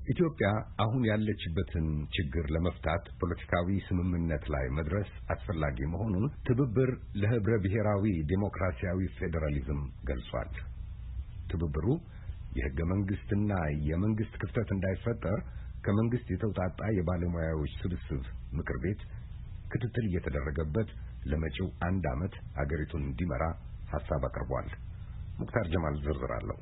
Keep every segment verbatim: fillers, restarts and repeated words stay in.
ኢትዮጵያ አሁን ያለችበትን ችግር ለመፍታት ፖለቲካዊ ስምምነት ላይ መድረስ አስፈላጊ መሆኑን ትብብር ለህብረ ብሔራዊ ዲሞክራሲያዊ ፌደራሊዝም ገልጿል። ትብብሩ የህገ መንግስትና የመንግስት ክፍተት እንዳይፈጠር ከመንግስት የተውጣጣ የባለሙያዎች ስብስብ ምክር ቤት ክትትል እየተደረገበት ለመጪው አንድ ዓመት አገሪቱን እንዲመራ ሐሳብ አቅርቧል። ሙክታር ጀማል ዝርዝር አለው።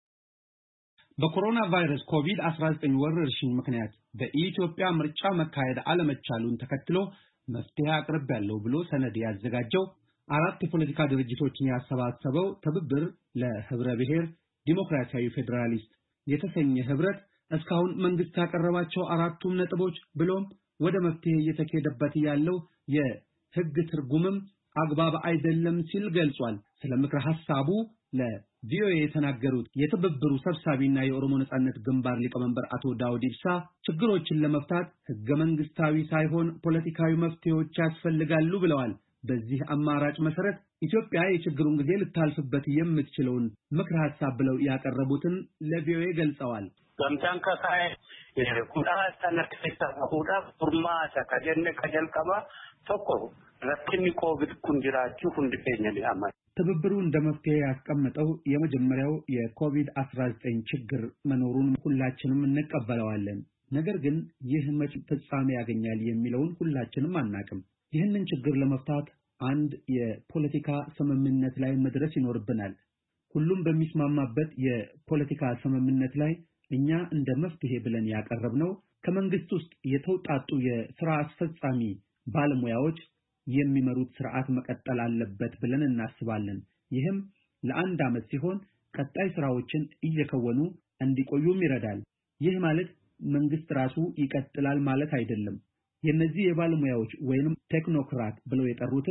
በኮሮና ቫይረስ ኮቪድ አስራ ዘጠኝ ወረርሽኝ ምክንያት በኢትዮጵያ ምርጫ መካሄድ አለመቻሉን ተከትሎ መፍትሄ አቅርቤያለሁ ብሎ ሰነድ ያዘጋጀው አራት የፖለቲካ ድርጅቶችን ያሰባሰበው ትብብር ለህብረ ብሔር ዲሞክራሲያዊ ፌደራሊስት የተሰኘ ህብረት እስካሁን መንግስት ያቀረባቸው አራቱም ነጥቦች ብሎም ወደ መፍትሄ እየተኬደበት ያለው የህግ ትርጉምም አግባብ አይደለም ሲል ገልጿል። ስለ ምክረ ሐሳቡ ለቪኦኤ የተናገሩት የትብብሩ ሰብሳቢና የኦሮሞ ነጻነት ግንባር ሊቀመንበር አቶ ዳውድ ኢብሳ ችግሮችን ለመፍታት ህገ መንግስታዊ ሳይሆን ፖለቲካዊ መፍትሄዎች ያስፈልጋሉ ብለዋል። በዚህ አማራጭ መሰረት ኢትዮጵያ የችግሩን ጊዜ ልታልፍበት የምትችለውን ምክረ ሐሳብ ብለው ያቀረቡትን ለቪኦኤ ገልጸዋል። gamtaan kakai kudaa sanakta kudaa furmaata kadenne kajalqaba tokko rakkinni covid kun jiraachu hundi keenya ሊያማ ትብብሩ እንደ መፍትሄ ያስቀመጠው የመጀመሪያው የኮቪድ አስራ ዘጠኝ ችግር መኖሩን ሁላችንም እንቀበለዋለን። ነገር ግን ይህ መቼ ፍጻሜ ያገኛል የሚለውን ሁላችንም አናቅም። ይህንን ችግር ለመፍታት አንድ የፖለቲካ ስምምነት ላይ መድረስ ይኖርብናል። ሁሉም በሚስማማበት የፖለቲካ ስምምነት ላይ እኛ እንደ መፍትሄ ብለን ያቀረብነው ከመንግስት ውስጥ የተውጣጡ የሥራ አስፈጻሚ ባለሙያዎች የሚመሩት ስርዓት መቀጠል አለበት ብለን እናስባለን። ይህም ለአንድ ዓመት ሲሆን ቀጣይ ስራዎችን እየከወኑ እንዲቆዩም ይረዳል። ይህ ማለት መንግስት ራሱ ይቀጥላል ማለት አይደለም። የነዚህ የባለሙያዎች ወይንም ቴክኖክራት ብለው የጠሩትን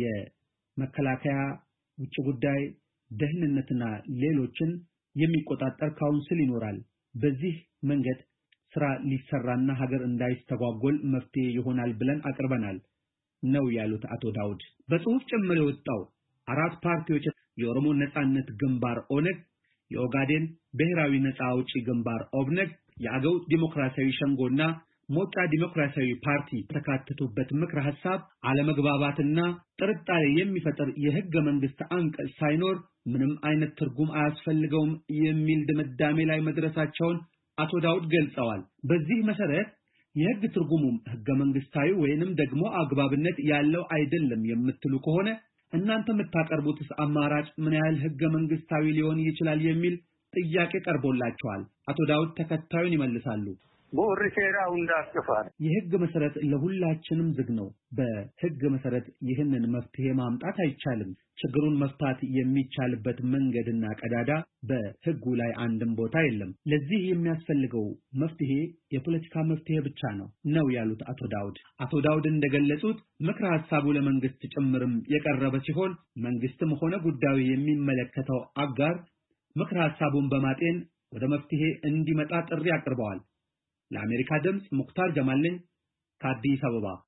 የመከላከያ፣ ውጭ ጉዳይ፣ ደህንነትና ሌሎችን የሚቆጣጠር ካውንስል ይኖራል። በዚህ መንገድ ስራ ሊሰራና ሀገር እንዳይስተጓጎል መፍትሄ ይሆናል ብለን አቅርበናል ነው ያሉት አቶ ዳውድ። በጽሁፍ ጭምር የወጣው አራት ፓርቲዎች የኦሮሞ ነጻነት ግንባር ኦነግ፣ የኦጋዴን ብሔራዊ ነጻ አውጪ ግንባር ኦብነግ፣ የአገው ዲሞክራሲያዊ ሸንጎና ሞጣ ዲሞክራሲያዊ ፓርቲ ተካተቱበት ምክረ ሐሳብ አለመግባባትና ጥርጣሬ የሚፈጠር የህገ መንግስት አንቀጽ ሳይኖር ምንም አይነት ትርጉም አያስፈልገውም የሚል ድምዳሜ ላይ መድረሳቸውን አቶ ዳውድ ገልጸዋል። በዚህ መሰረት የህግ ትርጉሙም ህገ መንግስታዊ ወይንም ደግሞ አግባብነት ያለው አይደለም የምትሉ ከሆነ እናንተ የምታቀርቡትስ አማራጭ ምን ያህል ህገ መንግስታዊ ሊሆን ይችላል የሚል ጥያቄ ቀርቦላቸዋል። አቶ ዳውድ ተከታዩን ይመልሳሉ። ቦርሴራ እንዳስፈር የህግ መሰረት ለሁላችንም ዝግ ነው። በህግ መሰረት ይህንን መፍትሄ ማምጣት አይቻልም። ችግሩን መፍታት የሚቻልበት መንገድና ቀዳዳ በህጉ ላይ አንድም ቦታ የለም። ለዚህ የሚያስፈልገው መፍትሄ የፖለቲካ መፍትሄ ብቻ ነው ነው ያሉት አቶ ዳውድ። አቶ ዳውድ እንደገለጹት ምክረ ሐሳቡ ለመንግስት ጭምርም የቀረበ ሲሆን መንግስትም ሆነ ጉዳዩ የሚመለከተው አጋር ምክረ ሐሳቡን በማጤን ወደ መፍትሄ እንዲመጣ ጥሪ አቅርበዋል። ለአሜሪካ ድምጽ ሙክታር ጀማል ነኝ ከአዲስ አበባ።